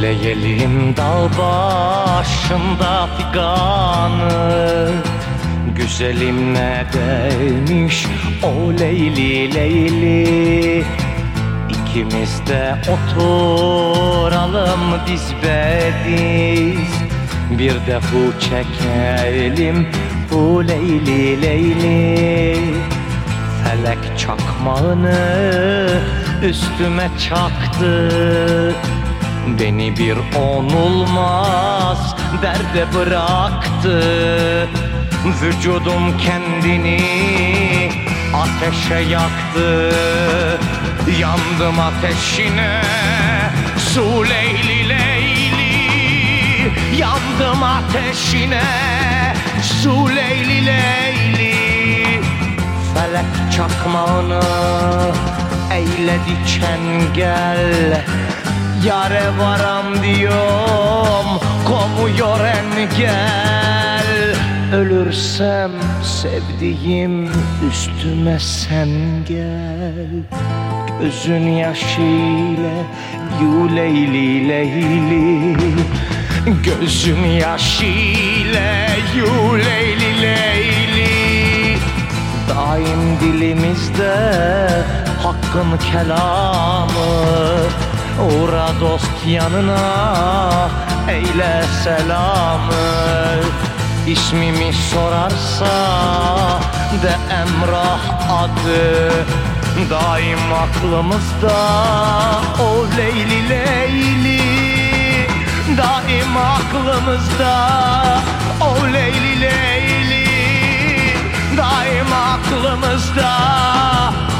Söyleyelim dağ başında figanı, güzelim ne demiş o Leyli Leyli. İkimiz de oturalım diz bediz, bir de hu çekelim hu Leyli Leyli. Felek çakmağını üstüme çaktı, beni bir onulmaz derde bıraktı. Vücudum kendini ateşe yaktı, yandım ateşine su Leyli Leyli. Yandım ateşine su Leyli Leyli. Felek çakmağını eyledi çengel, yare varam diyorum komuyor engel. Ölürsem sevdiğim üstüme sen gel, gözün yaşıyla yu Leyli Leyli. Gözün yaşıyla yu Leyli Leyli. Daim dilimizde hakkın kelamı, uğra dost yanına eyle selamı. İsmimi sorarsa de Emrah adı, daim aklımızda o Leyli Leyli. Daim aklımızda o Leyli Leyli. Daim aklımızda